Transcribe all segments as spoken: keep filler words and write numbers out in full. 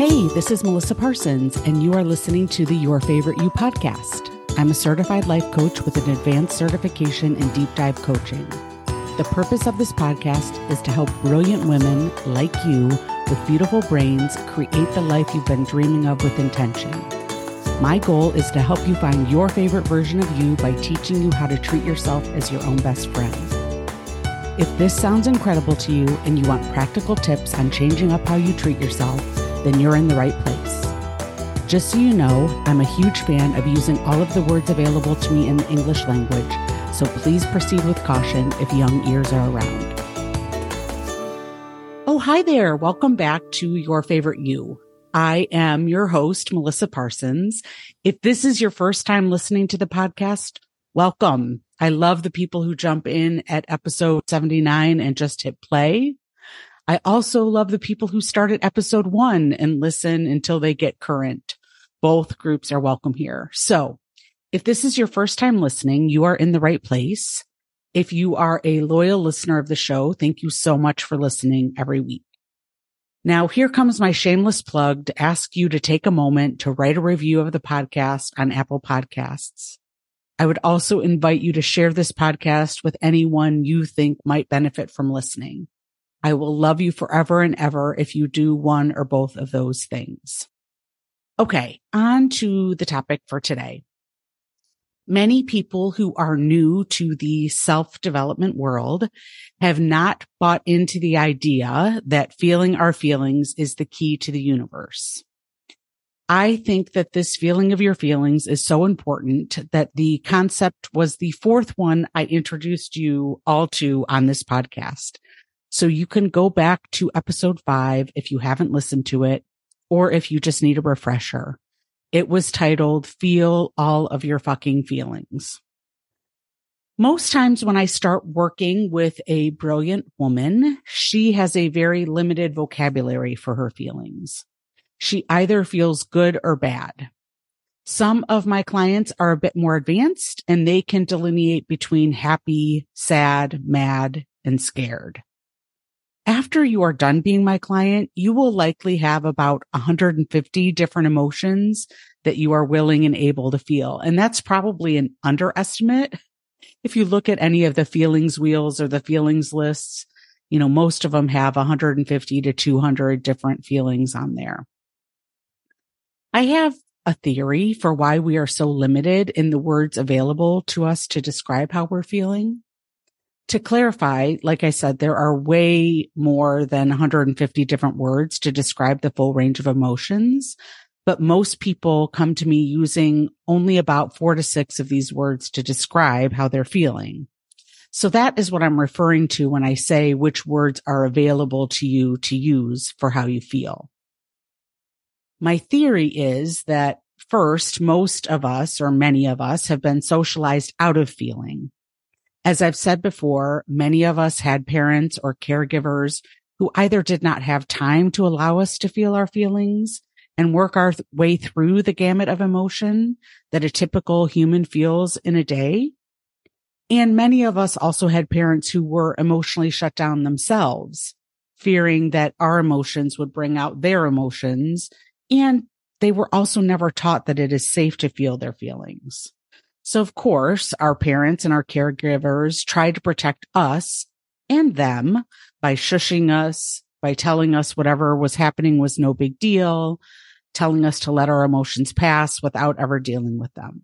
Hey, this is Melissa Parsons, and you are listening to the Your Favorite You podcast. I'm a certified life coach with an advanced certification in deep dive coaching. The purpose of this podcast is to help brilliant women like you with beautiful brains create the life you've been dreaming of with intention. My goal is to help you find your favorite version of you by teaching you how to treat yourself as your own best friend. If this sounds incredible to you and you want practical tips on changing up how you treat yourself, then you're in the right place. Just so you know, I'm a huge fan of using all of the words available to me in the English language, so please proceed with caution if young ears are around. Oh, hi there. Welcome back to Your Favorite You. I am your host, Melissa Parsons. If this is your first time listening to the podcast, welcome. I love the people who jump in at episode seventy-nine and just hit play. I also love the people who start at episode one and listen until they get current. Both groups are welcome here. So if this is your first time listening, you are in the right place. If you are a loyal listener of the show, thank you so much for listening every week. Now, here comes my shameless plug to ask you to take a moment to write a review of the podcast on Apple Podcasts. I would also invite you to share this podcast with anyone you think might benefit from listening. I will love you forever and ever if you do one or both of those things. Okay, on to the topic for today. Many people who are new to the self-development world have not bought into the idea that feeling our feelings is the key to the universe. I think that this feeling of your feelings is so important that the concept was the fourth one I introduced you all to on this podcast. So you can go back to episode five if you haven't listened to it, or if you just need a refresher. It was titled, Feel All of Your Fucking Feelings. Most times when I start working with a brilliant woman, she has a very limited vocabulary for her feelings. She either feels good or bad. Some of my clients are a bit more advanced and they can delineate between happy, sad, mad, and scared. After you are done being my client, you will likely have about one hundred fifty different emotions that you are willing and able to feel. And that's probably an underestimate. If you look at any of the feelings wheels or the feelings lists, you know, most of them have one hundred fifty to two hundred different feelings on there. I have a theory for why we are so limited in the words available to us to describe how we're feeling. To clarify, like I said, there are way more than one hundred fifty different words to describe the full range of emotions, but most people come to me using only about four to six of these words to describe how they're feeling. So that is what I'm referring to when I say which words are available to you to use for how you feel. My theory is that first, most of us or many of us have been socialized out of feeling. As I've said before, many of us had parents or caregivers who either did not have time to allow us to feel our feelings and work our th- way through the gamut of emotion that a typical human feels in a day. And many of us also had parents who were emotionally shut down themselves, fearing that our emotions would bring out their emotions. And they were also never taught that it is safe to feel their feelings. So, of course, our parents and our caregivers tried to protect us and them by shushing us, by telling us whatever was happening was no big deal, telling us to let our emotions pass without ever dealing with them.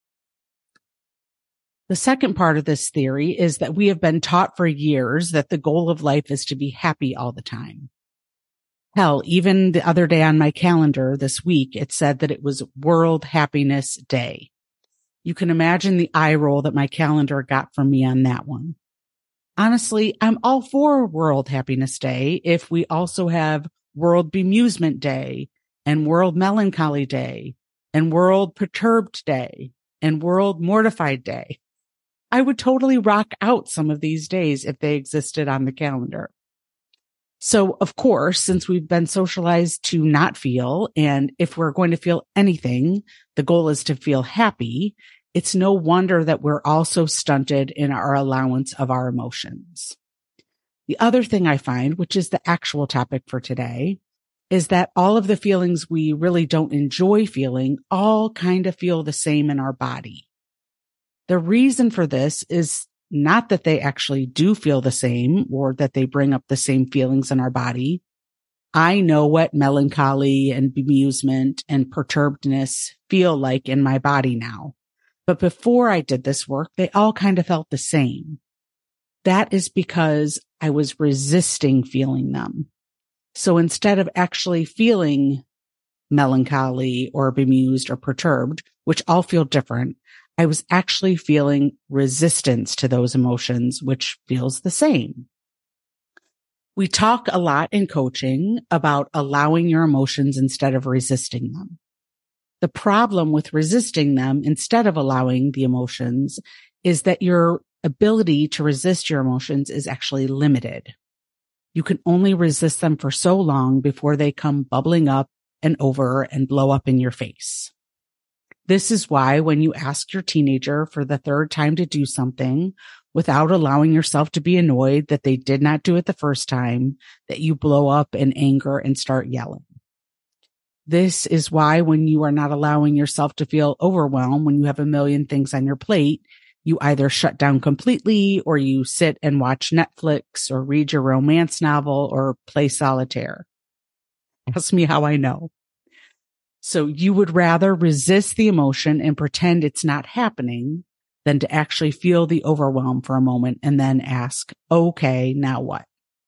The second part of this theory is that we have been taught for years that the goal of life is to be happy all the time. Hell, even the other day on my calendar this week, it said that it was World Happiness Day. You can imagine the eye roll that my calendar got from me on that one. Honestly, I'm all for World Happiness Day if we also have World Bemusement Day and World Melancholy Day and World Perturbed Day and World Mortified Day. I would totally rock out some of these days if they existed on the calendar. So, of course, since we've been socialized to not feel, and if we're going to feel anything, the goal is to feel happy, it's no wonder that we're also stunted in our allowance of our emotions. The other thing I find, which is the actual topic for today, is that all of the feelings we really don't enjoy feeling all kind of feel the same in our body. The reason for this is not that they actually do feel the same or that they bring up the same feelings in our body. I know what melancholy and bemusement and perturbedness feel like in my body now. But before I did this work, they all kind of felt the same. That is because I was resisting feeling them. So instead of actually feeling melancholy or bemused or perturbed, which all feel different, I was actually feeling resistance to those emotions, which feels the same. We talk a lot in coaching about allowing your emotions instead of resisting them. The problem with resisting them instead of allowing the emotions is that your ability to resist your emotions is actually limited. You can only resist them for so long before they come bubbling up and over and blow up in your face. This is why when you ask your teenager for the third time to do something without allowing yourself to be annoyed that they did not do it the first time, that you blow up in anger and start yelling. This is why when you are not allowing yourself to feel overwhelmed when you have a million things on your plate, you either shut down completely or you sit and watch Netflix or read your romance novel or play solitaire. Ask me how I know. So you would rather resist the emotion and pretend it's not happening than to actually feel the overwhelm for a moment and then ask, okay, now what?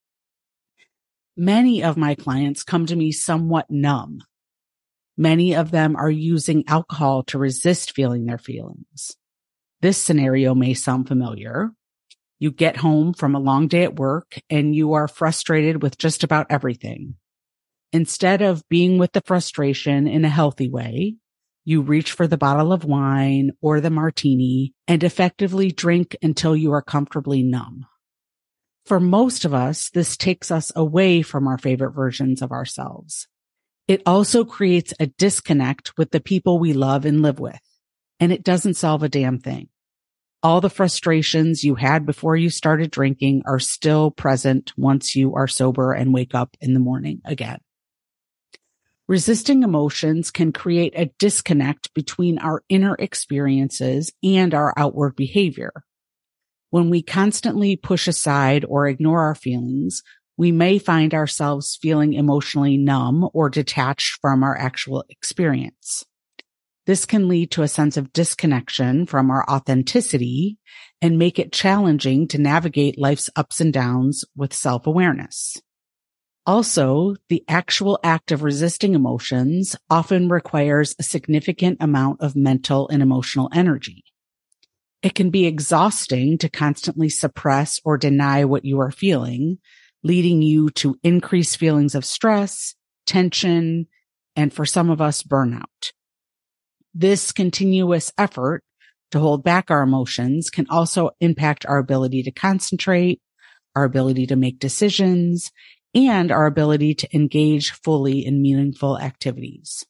Many of my clients come to me somewhat numb. Many of them are using alcohol to resist feeling their feelings. This scenario may sound familiar. You get home from a long day at work and you are frustrated with just about everything. Instead of being with the frustration in a healthy way, you reach for the bottle of wine or the martini and effectively drink until you are comfortably numb. For most of us, this takes us away from our favorite versions of ourselves. It also creates a disconnect with the people we love and live with, and it doesn't solve a damn thing. All the frustrations you had before you started drinking are still present once you are sober and wake up in the morning again. Resisting emotions can create a disconnect between our inner experiences and our outward behavior. When we constantly push aside or ignore our feelings, we may find ourselves feeling emotionally numb or detached from our actual experience. This can lead to a sense of disconnection from our authenticity and make it challenging to navigate life's ups and downs with self-awareness. Also, the actual act of resisting emotions often requires a significant amount of mental and emotional energy. It can be exhausting to constantly suppress or deny what you are feeling, leading you to increased feelings of stress, tension, and for some of us, burnout. This continuous effort to hold back our emotions can also impact our ability to concentrate, our ability to make decisions, and our ability to engage fully in meaningful activities.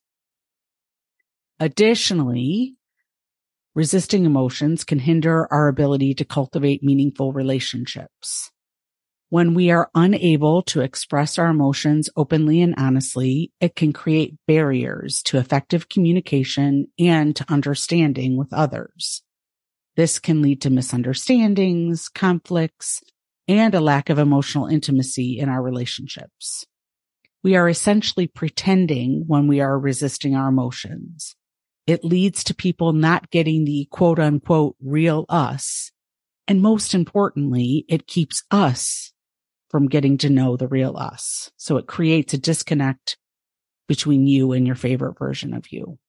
Additionally, resisting emotions can hinder our ability to cultivate meaningful relationships. When we are unable to express our emotions openly and honestly, it can create barriers to effective communication and to understanding with others. This can lead to misunderstandings, conflicts, and a lack of emotional intimacy in our relationships. We are essentially pretending when we are resisting our emotions. It leads to people not getting the quote unquote real us. And most importantly, it keeps us from getting to know the real us. So it creates a disconnect between you and your favorite version of you.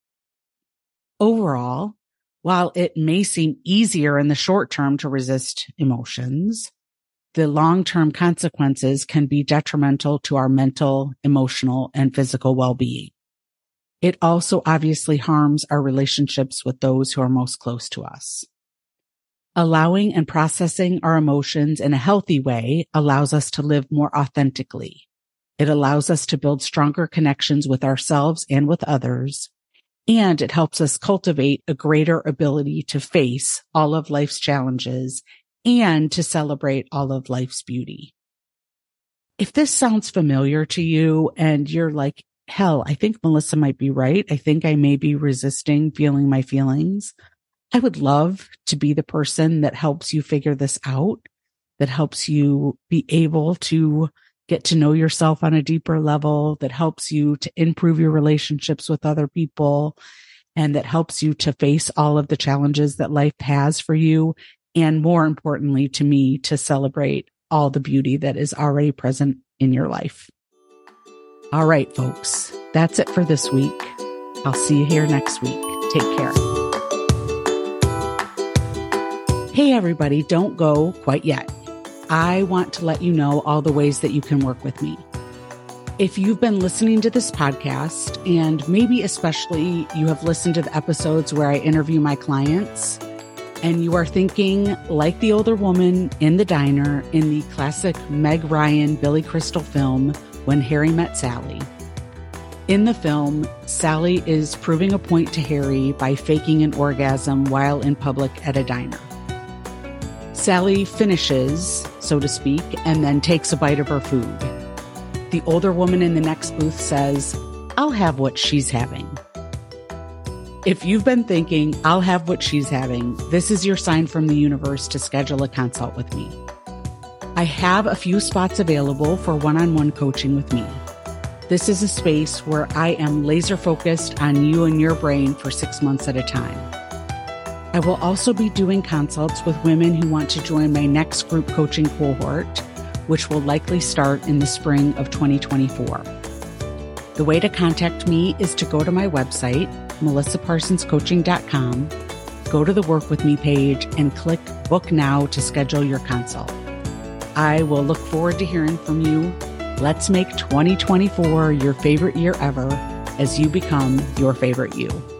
Overall, while it may seem easier in the short term to resist emotions, the long-term consequences can be detrimental to our mental, emotional, and physical well-being. It also obviously harms our relationships with those who are most close to us. Allowing and processing our emotions in a healthy way allows us to live more authentically. It allows us to build stronger connections with ourselves and with others, and it helps us cultivate a greater ability to face all of life's challenges and to celebrate all of life's beauty. If this sounds familiar to you and you're like, hell, I think Melissa might be right. I think I may be resisting feeling my feelings. I would love to be the person that helps you figure this out, that helps you be able to get to know yourself on a deeper level, that helps you to improve your relationships with other people, and that helps you to face all of the challenges that life has for you. And more importantly to me, to celebrate all the beauty that is already present in your life. All right, folks, that's it for this week. I'll see you here next week. Take care. Hey, everybody, don't go quite yet. I want to let you know all the ways that you can work with me. If you've been listening to this podcast, and maybe especially you have listened to the episodes where I interview my clients, and you are thinking like the older woman in the diner in the classic Meg Ryan, Billy Crystal film, When Harry Met Sally. In the film, Sally is proving a point to Harry by faking an orgasm while in public at a diner. Sally finishes, so to speak, and then takes a bite of her food. The older woman in the next booth says, "I'll have what she's having." If you've been thinking, I'll have what she's having, this is your sign from the universe to schedule a consult with me. I have a few spots available for one-on-one coaching with me. This is a space where I am laser focused on you and your brain for six months at a time. I will also be doing consults with women who want to join my next group coaching cohort, which will likely start in the spring of twenty twenty-four. The way to contact me is to go to my website, melissa parsons coaching dot com, go to the Work With Me page, and click Book Now to schedule your consult. I will look forward to hearing from you. Let's make twenty twenty-four your favorite year ever as you become your favorite you.